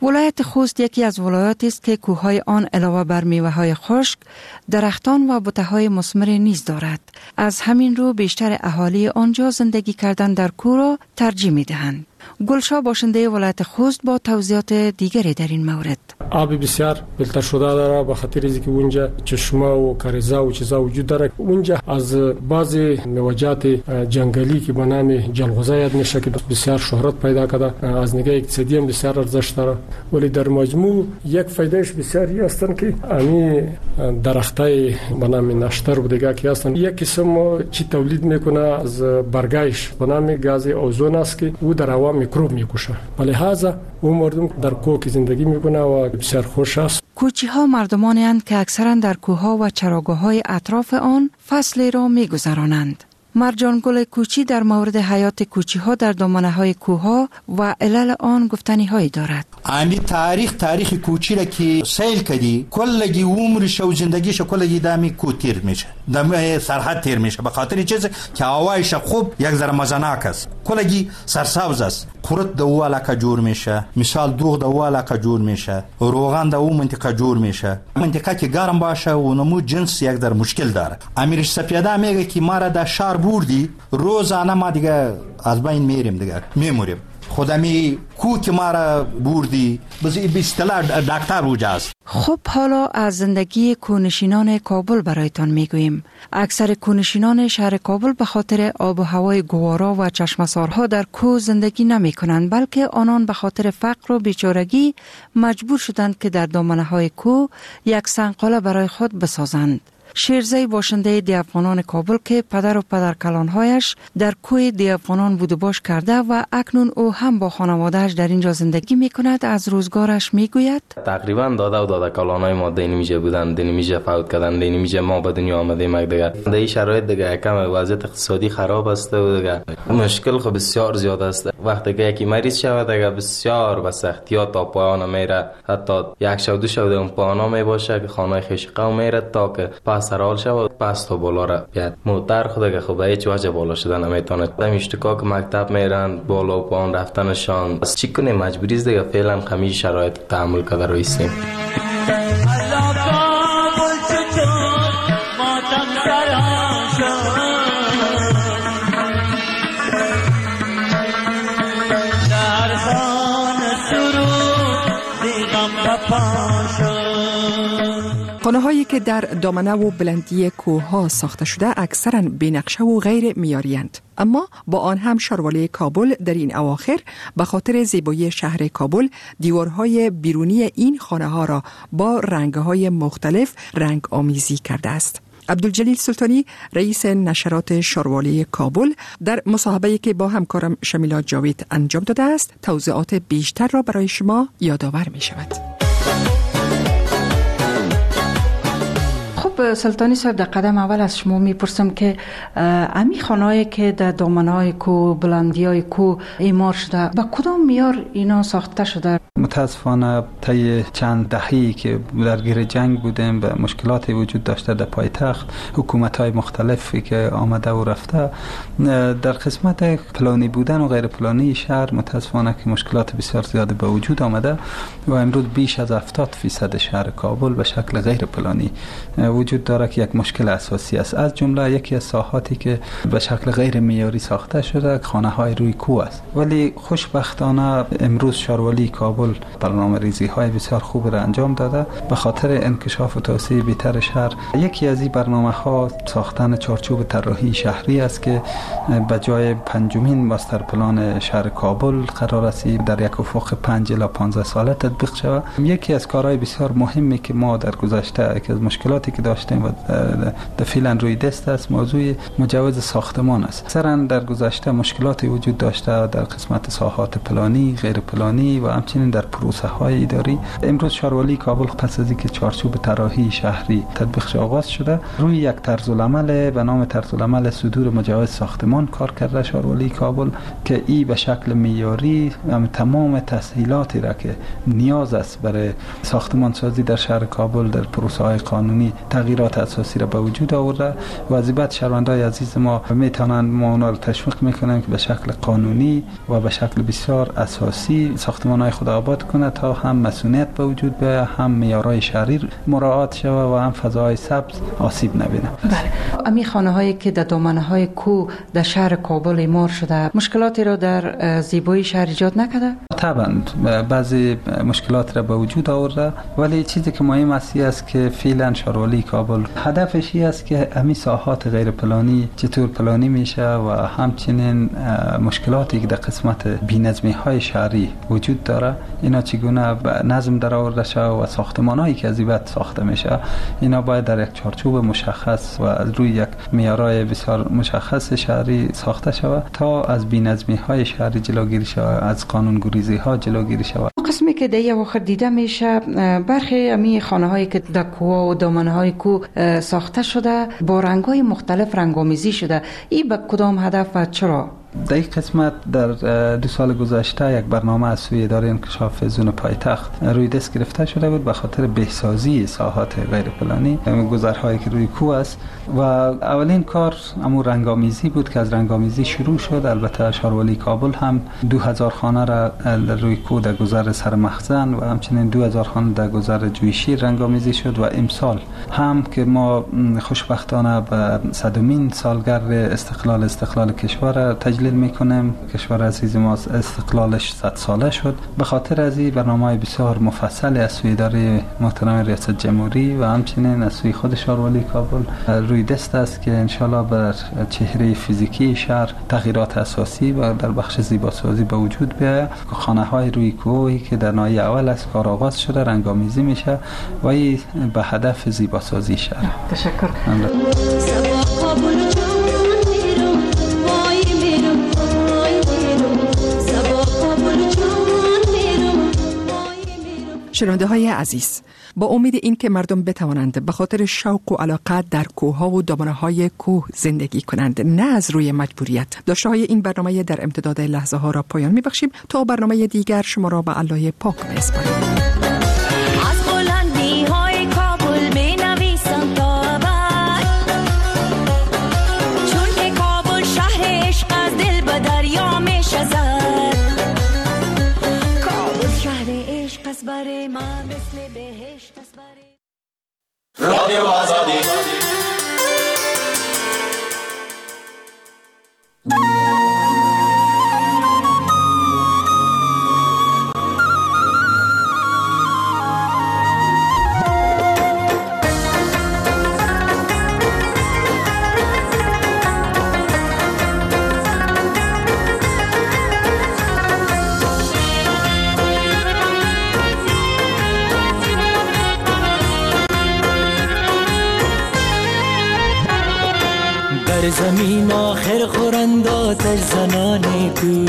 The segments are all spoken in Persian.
ولایت خوست یکی از ولایاتی است که کوههای آن علاوه بر میوه‌های خشک، درختان و بوته‌های مثمر نیز دارد. از همین رو بیشتر اهالی آنجا زندگی کردن در کوه را ترجیح می‌دهند. گلشاه باشنده ولایت خوست با توضیحات دیگری در این مورد. آب بسیار فیلتر شده داره به خاطر اینکه اونجا چشمه و کاریزه و چیزا وجود داره. اونجا از بعضی میوه‌جات جنگلی که به نام جلغوزه یاد میشه که بسیار شهرت پیدا کرده، از نگاه اقتصادی هم بسیار ارزش داره. ولی در مجموع یک فایدهش بسیاری هستن که امی درختای به نام نشتر و دیگه که هستن یک قسم چی تولید میکنه از برگایش به نام گاز اوزون است که او در هوا میکروب میکشه. ولی لحاظا اون مردم در کوه زندگی میکنه و بسیار خوش است. کوچی ها مردمانی اند که اکثرا در کوه ها و چراگاه های اطراف آن فصلی را میگذرانند. مرجان گل کوچی در مورد حیات کوچی ها در دامنه های کوه ها و علل آن گفتنی هایی دارد. امی تاریخ کوچی را که سیل کردی کلگی عمرش و زندگیش کلگی دامی کو تیر میشه، دامی سرحد تیر میشه، به خاطر چیزی که هوایش خوب یک ذره مزناک است، کلگی سرسبز است. قرط د او علاقه جور میشه، مثال دوغ د او علاقه جور میشه، روغن د او منطقه جور میشه. منطقه که گرم باشه و نمو جنس یک در مشکل داره. امیرش سپیده میگه که ما را در شهر بردی روزانه ما دیگه از بین میریم، دیگه میموریم. خودمی کو که ما را بردی به اصطلاح دکتر روجاست. خب حالا از زندگی کوهنشینان کابل برایتان میگوییم. اکثر کوهنشینان شهر کابل به خاطر آب و هوای گوارا و چشمسارها در کوه زندگی نمی کنند، بلکه آنان به خاطر فقر و بیچارگی مجبور شدند که در دامنه های کوه یک سنگقاله برای خود بسازند. شیرزی باشنده دیافانان کابل که پدر و پدرکلانهایش در کوه دیافانان بود و باش کرده و اکنون او هم با خانوادهش در اینجا زندگی می کند، از روزگارش می گوید. تقریبا داده و دادکلانهای ما دینمیجه بودن، دینمیجه فوت کردن، دینمیجه ما به دنیا آمدیم دیگه. در این شرایط دیگه کم وضعیت اقتصادی خراب است و دیگه مشکل خب بسیار زیاد است. وقتی که یکی مریض شود دیگه بسیار به سختیات تا پایان میره، حتی یک شب دو شب اون پایان می باشه که خانه خویش قوم میره تا که سرحال شود پس تا بالا را بیاد. موتر خود که خب هیچ وجه بالا شدن نمیتونه. دمیشتکا که مکتب میرن بالا و پایان رفتنشان بس چی کنیم، مجبوری است دیگه. فعلا خمی شرایط تحمل کرده رایستیم. خانه‌هایی که در دامنه و بلندی کوه‌ها ساخته شده اکثراً بی‌نقشه و غیر معیاری‌اند، اما با آن هم شاروالی کابل در این اواخر به خاطر زیبایی شهر کابل دیوارهای بیرونی این خانه‌ها را با رنگ‌های مختلف رنگ آمیزی کرده است. عبدالجلیل سلطانی رئیس نشرات شاروالی کابل در مصاحبه‌ای که با همکارم شمیلا جاوید انجام داده است توضیحات بیشتر را برای شما یادآور می‌شود. سلطانی صاحب، در قدم اول از شما میپرسم که امی خانه‌ای که در دامنه‌های کوه، بلندی‌های کوه اعمار شده، با کدام معیار اینا ساخته شده؟ متاسفانه طی چند دهه‌ای که درگیر جنگ بودیم و مشکلاتی وجود داشته در پایتخت، حکومت‌های مختلفی که آمده و رفته، در قسمت پلانی بودن و غیر پلانی شهر متاسفانه که مشکلات بسیار زیادی به وجود آمده و امروز بیش از 70% شهر کابل به شکل غیر پلانی وجود داره که یک مشکل اساسی است. از جمله یکی از ساحاتی که به شکل غیر معیاری ساخته شده خانه‌های روی کوه است. ولی خوشبختانه امروز شاروالی کابل برنامه‌ریزی‌های بسیار خوب را انجام داده به خاطر انکشاف و توسعه بهتر شهر. یکی از این برنامه‌ها ساختن چارچوب طراحی شهری است که به جای 5مین ماستر پلان شهر کابل قرار است در یک افق 5 الی 15 ساله تطبیق شود. یکی از کارهای بسیار مهمی که ما در گذشته یکی از مشکلاتی که داشتیم و در فعلا روی دست است موضوع مجوز ساختمان است. اکثرا در گذشته مشکلاتی وجود داشته در قسمت ساحات پلانی، غیر پلانی و همچنین در پروسه های اداری. امروز شاروالی کابل پس از اینکه چارچوب طراحی شهری تطبیق آغاز شده روی یک طرزالعمل به نام طرزالعمل صدور مجوز ساختمان کار کرده شاروالی کابل که ای به شکل معیاری تمام تسهیلاتی را که نیاز است برای ساختمان سازی در شهر کابل در پروسه های قانونی تغییرات اساسی را به وجود آورده و البته شهروندان عزیز ما میتونند ما اونا رو تشویق میکنیم که به شکل قانونی و به شکل بسیار اساسی ساختمان‌های خود آباد کنه تا هم مسئولیت به وجود بیاید، هم معیارهای شهری مراعات شود و هم فضای سبز آسیب نبینه. بله. امی خانه‌هایی که در دامنه‌های کوه در شهر کابل ایمار شده مشکلاتی را در زیبایی شهر ایجاد نکرده؟ طبعا بعضی مشکلات را به وجود آورده، ولی چیزی که مهم است که فعلا شهروالی کابل هدفش است که همین ساحات غیر پلانی چطور پلانی میشه و همچنین مشکلاتی که در قسمت بی‌نظمی‌های شهری وجود داره اینا چگونه به نظم در آورده شود و ساختمان‌هایی که از این بعد ساخته میشه اینا باید در یک چارچوب مشخص و از روی یک معیارهای بسیار مشخص شهری ساخته شود تا از بی‌نظمی‌های شهری جلوگیری شود، از قانون‌گریزی‌ها جلوگیری شود. قسمی که در واقع دیده میشه برخی امی خانه‌هایی که در کوه و دامنه‌های کوه ساخته شده با رنگ‌های مختلف رنگ‌آمیزی شده، این به کدام هدف و چرا؟ در این قسمت در 2 سال گذشته یک برنامه از سوی اداره انکشاف زون پایتخت روی دست گرفته شده بود به خاطر بهسازی ساحات غیر پلانی گذرهایی که روی کوه است و اولین کار امور رنگ‌آمیزی بود که از رنگ‌آمیزی شروع شد. البته شهروالی کابل هم 2000 خانه را روی کوه در گذر سر مخزن و همچنین 2000 خانه در گذر جویشیر رنگ‌آمیزی شد و امسال هم که ما خوشبختانه به 100مین سالگرد استقلال کشور تجلیل میکنیم، کشور عزیز ما استقلالش 100 ساله شد، به خاطر از این برنامه بسیار مفصل از سوی اداره محترم ریاست جمهوری و همچنین از سوی خود شهروالی کابل روی دست است که انشالله بر چهره فیزیکی شهر تغییرات اساسی و در بخش زیباسازی به وجود بیاید. خانه های روی کوهی که در ناحیه اول از کار آغاز شده رنگ‌آمیزی میشه و این به هدف زیباسازی شهر. تشکر. شنونده های عزیز، با امید این که مردم بتوانند به خاطر شوق و علاقه در کوه و دامنه های کوه زندگی کنند نه از روی مجبوریت، داشته های این برنامه در امتداد لحظه ها را پایان می بخشیم تا برنامه دیگر شما را به الله پاک می اسپاریم. رادیو آزادی زمین آخر خورند آتش زنان تو،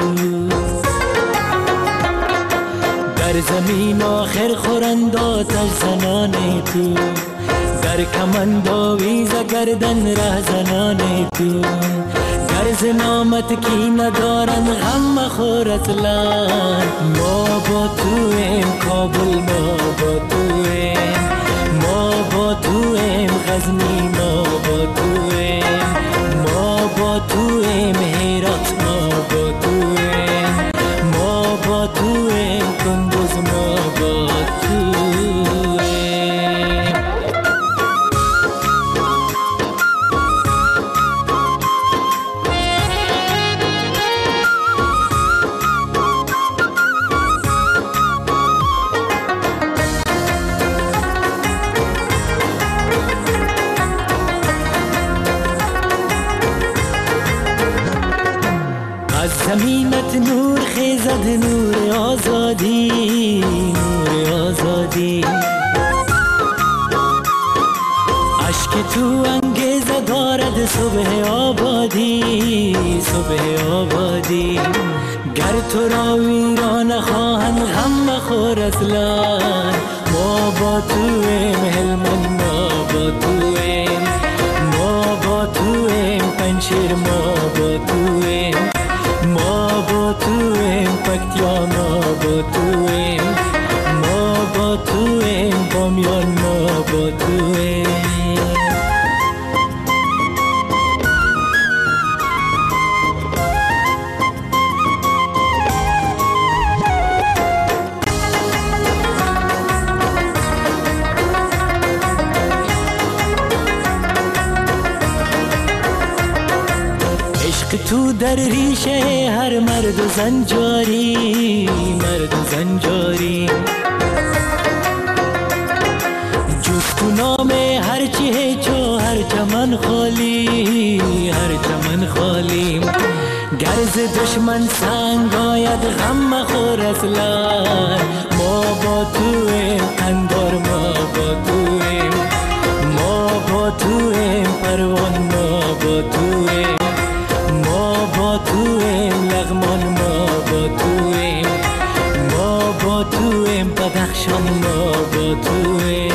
در زمین آخر خورند آتش زنان تو، در کمند آویز گردن ره زنان تو، گرز نامت کی ندارن غم مخور اصلا، ما با تو ایم کابل، ما با تو ایم، ما با تو ایم غزنی، ما با تو ایم، با تو هرات، ما با تو ما با تو کندوز، ما با تو زمینت نور خیزد، نور آزادی، نور آزادی، عشق تو انگیزه دارد صبح آبادی، صبح آبادی، گر تو را ویران خواهند غم مخور اصلا، ما با تو هلمند، ما با تو ما با تو پنشیر، ما با تو ما با تو پکتیا، ما با تو ما با تو بامیان، ما با تو تو در ریشه هر مرد و زن جاری، مرد و زن جاری. جز تو نام هر چی هیچو هر چمن خالی، هر چمن خالی. گرز دشمن سنگ آید غم مخور اصلا، ما با تویم اندار، ما با تویم، ما با تویم پروان، ما با تویم، ما با تویم لغمان، ما با تویم، ما با تویم بدخشان، ما با تویم.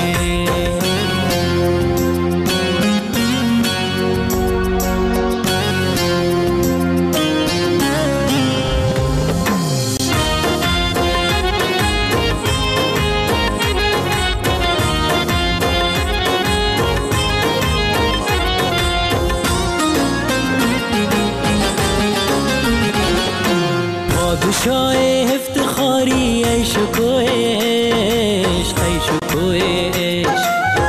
پادشاه افتخاری عیش و کوهش، عیش و کوهش.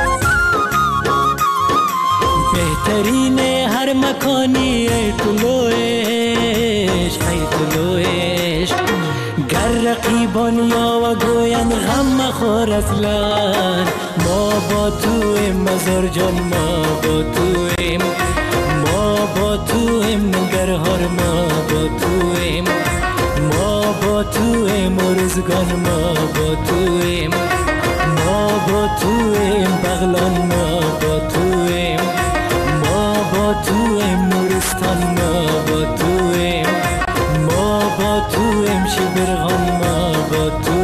بهترین هر مکانی ای طلوعش، ای طلوعش. گر رقیبان یا و گوین غم مخور اصلا، ما با تویم مزار جان، ما با تویم، ما با تویم نگرهار، ما با تویم، ما با تویم روزگان، ما با تویم، ما با تویم بغلان، ما با تویم، ما با تویم نورستان، ما با تویم، ما با تویم شبرغان، ما با تویم.